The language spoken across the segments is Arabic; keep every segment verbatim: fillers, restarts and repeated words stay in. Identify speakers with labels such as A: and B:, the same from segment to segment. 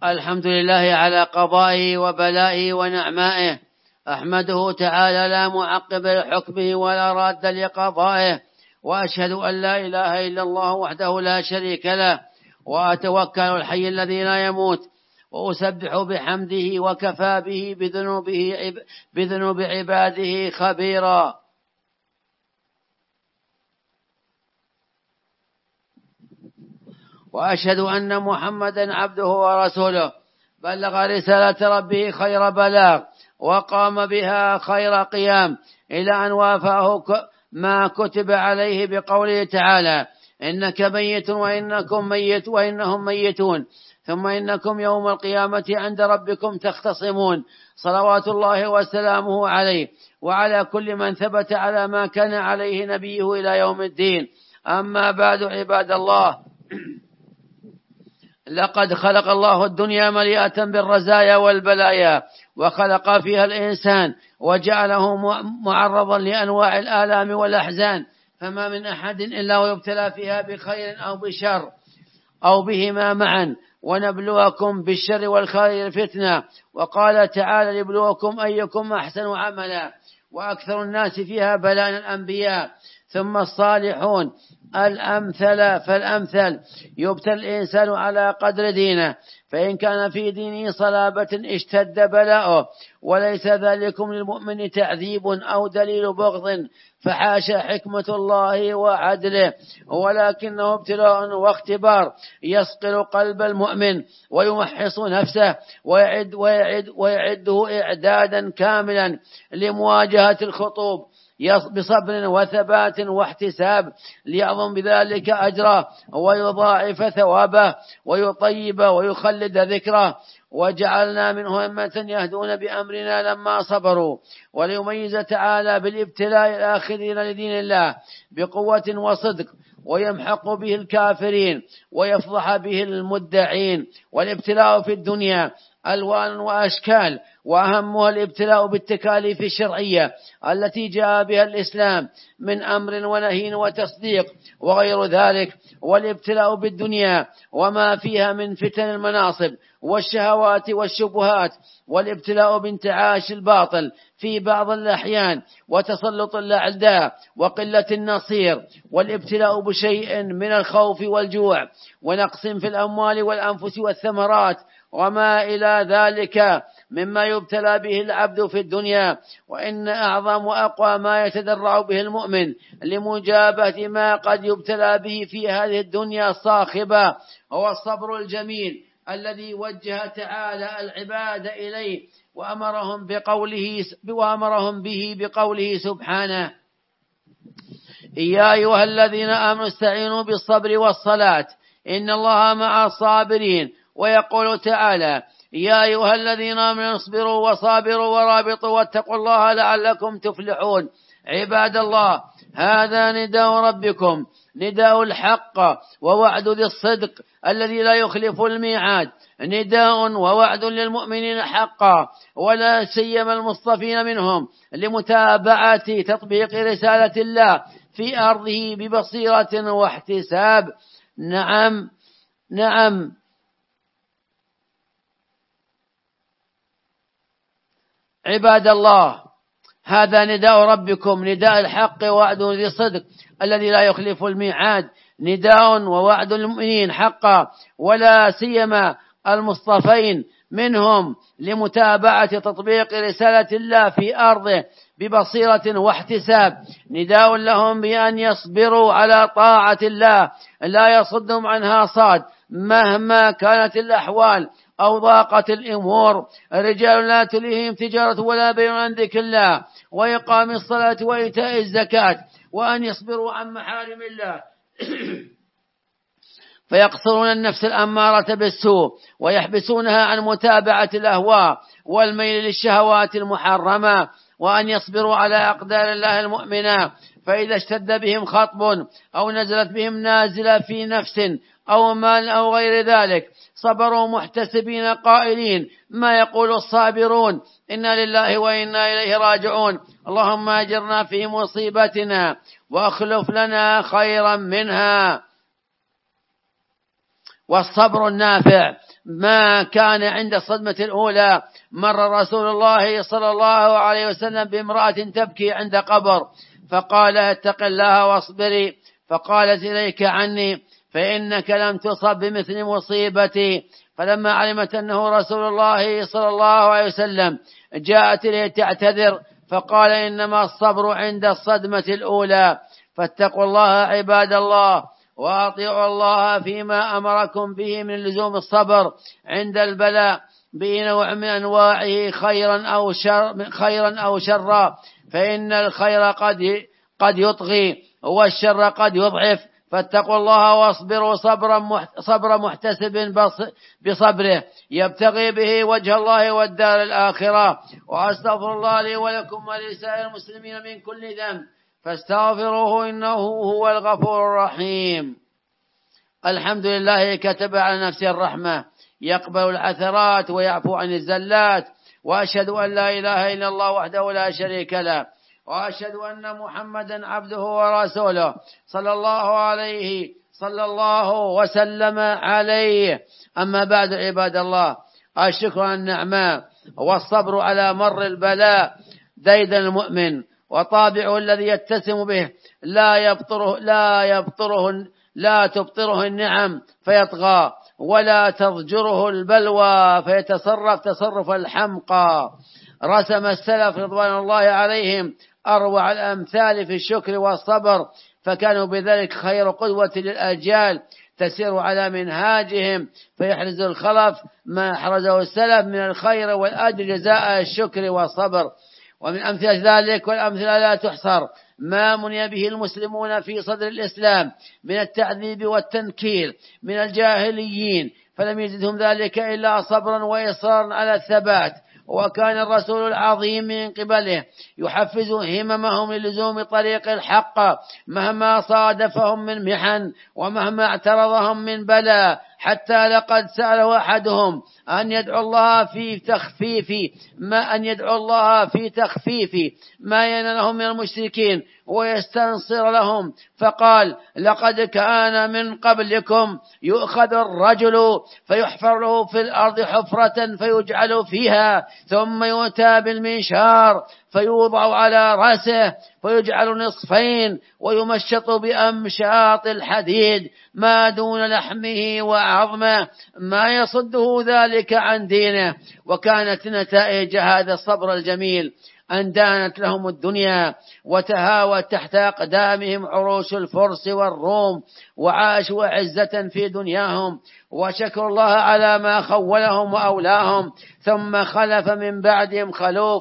A: الحمد لله على قضائه وبلائه ونعمائه، أحمده تعالى لا معقب لحكمه ولا راد لقضائه، وأشهد أن لا إله إلا الله وحده لا شريك له، وأتوكل الحي الذي لا يموت، وأسبح بحمده وكفى به بذنوبه بذنوب عباده خبيرا. وأشهد أن محمدا عبده ورسوله، بلغ رسالة ربه خير بلاغ، وقام بها خير قيام، إلى أن وافاه ما كتب عليه بقوله تعالى: إنك ميت وإنكم ميت وإنهم ميتون، ثم إنكم يوم القيامة عند ربكم تختصمون. صلوات الله وسلامه عليه وعلى كل من ثبت على ما كان عليه نبيه إلى يوم الدين. أما بعد، عباد الله، لقد خلق الله الدنيا مليئة بالرزايا والبلايا، وخلق فيها الإنسان وجعله معرضا لأنواع الآلام والأحزان، فما من أحد إلا ويبتلى فيها بخير أو بشر أو بهما معا، ونبلوكم بالشر والخير فتنة. وقال تعالى: ليبلوكم أيكم أحسن عملا. وأكثر الناس فيها بلاء الأنبياء، ثم الصالحون، الأمثل فالأمثل. يبتلى الإنسان على قدر دينه، فإن كان في دينه صلابة اشتد بلاؤه، وليس ذلكم للمؤمن تعذيب أو دليل بغض، فحاشا حكمة الله وعدله، ولكنه ابتلاء واختبار يصقل قلب المؤمن ويمحص نفسه ويعد ويعد ويعده إعدادا كاملا لمواجهة الخطوب بصبر وثبات واحتساب، ليعظم بذلك أجره ويضاعف ثوابه ويطيب ويخلد ذكره. وجعلنا منهم أمة يهدون بأمرنا لما صبروا، وليميز تعالى بالابتلاء الآخرين لدين الله بقوة وصدق، ويمحق به الكافرين ويفضح به المدعين. والابتلاء في الدنيا ألوان وأشكال، وأهمها الابتلاء بالتكاليف الشرعية التي جاء بها الإسلام من أمر ونهي وتصديق وغير ذلك، والابتلاء بالدنيا وما فيها من فتن المناصب والشهوات والشبهات، والابتلاء بانتعاش الباطل في بعض الأحيان وتسلط الأعداء وقلة النصير، والابتلاء بشيء من الخوف والجوع ونقص في الأموال والأنفس والثمرات وما إلى ذلك مما يبتلى به العبد في الدنيا. وإن أعظم وأقوى ما يتدرع به المؤمن لمجابهة ما قد يبتلى به في هذه الدنيا الصاخبة هو الصبر الجميل الذي وجه تعالى العباد إليه، وأمرهم بقوله وأمرهم به بقوله سبحانه: يا أيها الذين آمنوا استعينوا بالصبر والصلاة إن الله مع الصابرين. ويقول تعالى: يا أيها الذين آمنوا اصبروا وصابروا ورابطوا واتقوا الله لعلكم تفلحون. عباد الله، هذا نداء ربكم، نداء الحق ووعد ذي الصدق الذي لا يخلف الميعاد، نداء ووعد للمؤمنين حقا، ولا سيما المصطفين منهم، لمتابعة تطبيق رسالة الله في أرضه ببصيرة واحتساب. نعم نعم عباد الله، هذا نداء ربكم، نداء الحق ووعد ذي الصدق الذي لا يخلف الميعاد، نداء ووعد المؤمنين حقا، ولا سيما المصطفين منهم، لمتابعة تطبيق رسالة الله في أرضه ببصيرة واحتساب. نداء لهم بأن يصبروا على طاعة الله لا يصدهم عنها صاد مهما كانت الأحوال أو ضاقت الأمور. رجال لا تلهيهم تجارة ولا بيع عن ذكر الله وإقام الصلاة وإيتاء الزكاة، وأن يصبروا عن محارم الله فيقصرون النفس الأمارة بالسوء ويحبسونها عن متابعة الأهواء والميل للشهوات المحرمة، وأن يصبروا على أقدار الله المؤمنة، فإذا اشتد بهم خطب أو نزلت بهم نازلة في نفس أو مال أو غير ذلك صبروا محتسبين قائلين ما يقول الصابرون: إنا لله وإنا إليه راجعون، اللهم أجرنا في مصيبتنا وأخلف لنا خيرا منها. والصبر النافع. ما كان عند الصدمة الأولى. مر رسول الله صلى الله عليه وسلم بامرأة تبكي عند قبر، فقال اتق الله واصبري، فقالت إليك عني فإنك لم تصب بمثل مصيبتي. فلما علمت أنه رسول الله صلى الله عليه وسلم جاءت إليه تعتذر، فقال إنما الصبر عند الصدمة الأولى. فاتقوا الله عباد الله، وأطيعوا الله فيما أمركم به من لزوم الصبر عند البلاء بنوع من أنواعه، خيرا أو شر خيرا أو شرا، فإن الخير قد قد يطغي والشر قد يضعف. فاتقوا الله واصبروا صبرا صبر محتسب بصبره يبتغي به وجه الله والدار الآخرة. وأستغفر الله لي ولكم ولسائر المسلمين من كل ذنب فاستغفروه إنه هو الغفور الرحيم. الحمد لله كتب على نفسه الرحمة، يقبل العثرات ويعفو عن الزلات، وأشهد أن لا إله إلا الله وحده لا شريك له، وأشهد أن محمدا عبده ورسوله صلى الله عليه صلى الله وسلم عليه. أما بعد عباد الله، الشكر النعماء والصبر على مر البلاء ديدن المؤمن، وطابعه الذي يتسم به لا يبطره لا يبطره لا تبطره النعم فيطغى، ولا تضجره البلوى فيتصرف تصرف الحمقى. رسم السلف رضوان الله عليهم أروع الأمثال في الشكر والصبر، فكانوا بذلك خير قدوة للأجيال تسير على منهاجهم، فيحرز الخلف ما أحرزه السلف من الخير والأجر جزاء الشكر والصبر. ومن أمثلة ذلك والأمثلة لا تحصر ما مني به المسلمون في صدر الإسلام من التعذيب والتنكيل من الجاهليين، فلم يزدهم ذلك إلا صبرا وإصرارا على الثبات. وكان الرسول العظيم من قبله يحفز هممهم للزوم طريق الحق مهما صادفهم من محن ومهما اعترضهم من بلاء، حتى لقد سأله أحدهم أن يدعو الله في تخفيف ما أن يدعو الله في تخفيف ما ينالهم من المشركين ويستنصر لهم، فقال لقد كان من قبلكم يؤخذ الرجل فيحفر له في الأرض حفرة فيجعل فيها، ثم يؤتى بالمنشار فيوضع على رأسه فيجعل نصفين ويمشط بأمشاط الحديد ما دون لحمه وعظمه ما يصده ذلك عن دينه. وكانت نتائج هذا الصبر الجميل أن دانت لهم الدنيا وتهاوت تحت أقدامهم عروش الفرس والروم، وعاشوا عزة في دنياهم وشكروا الله على ما خولهم وأولاهم. ثم خلف من بعدهم خلوف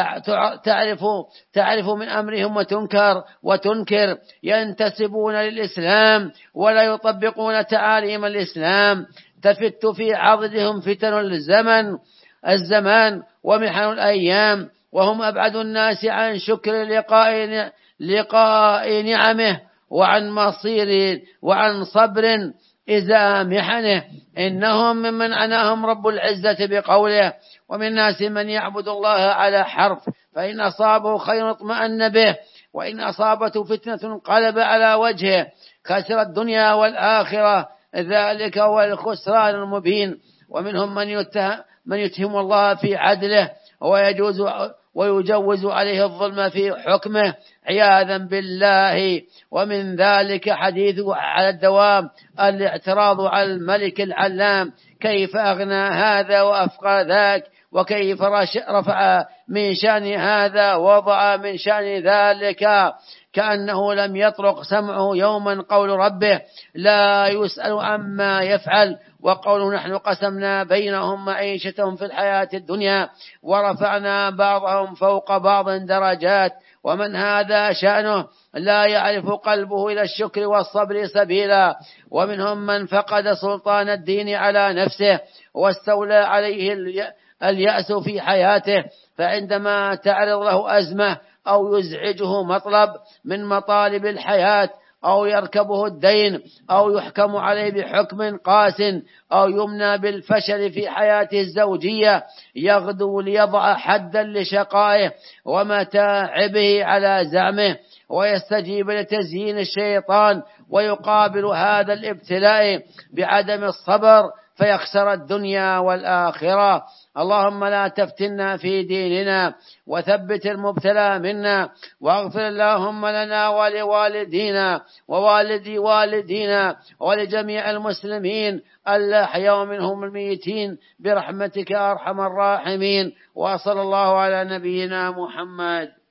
A: تعرف تعرف من أمرهم وتنكر وتنكر، ينتسبون للإسلام ولا يطبقون تعاليم الإسلام، تفت في عضدهم فتن الزمن الزمان ومحن الأيام، وهم أبعد الناس عن شكر لقاء لقاء نعمه وعن مصير وعن صبر إذا محنه. إنهم ممن عناهم رب العزة بقوله ومن الناس من يعبد الله على حرف فإن أصابه خير اطمأن به وإن أصابته فتنة انقلب على وجهه خسر الدنيا والآخرة، ذلك هو الخسران المبين. ومنهم من يتهم, من يتهم الله في عدله ويجوز ويجوز عليه الظلم في حكمه عياذا بالله. ومن ذلك حديث على الدوام الاعتراض على الملك العلام، كيف أغنى هذا وأفقى ذاك، وكيف رفع من شأن هذا ووضع من شأن ذلك، كأنه لم يطرق سمعه يوما قول ربه لا يسأل عما يفعل، وقوله نحن قسمنا بينهم معيشتهم في الحياة الدنيا ورفعنا بعضهم فوق بعض درجات. ومن هذا شأنه لا يعرف قلبه إلى الشكر والصبر سبيلا. ومنهم من فقد سلطان الدين على نفسه واستولى عليه اليأس في حياته، فعندما تعرض له أزمة أو يزعجه مطلب من مطالب الحياة أو يركبه الدين أو يحكم عليه بحكم قاس أو يمنى بالفشل في حياته الزوجية، يغدو ليضع حدا لشقائه ومتاعبه على زعمه ويستجيب لتزيين الشيطان، ويقابل هذا الابتلاء بعدم الصبر فيخسر الدنيا والآخرة. اللهم لا تفتنا في ديننا وثبت المبتلى منا، واغفر اللهم لنا ولوالدينا ووالدي والدينا ولجميع المسلمين الأحياء منهم الميتين برحمتك أرحم الراحمين. وصلى الله على نبينا محمد.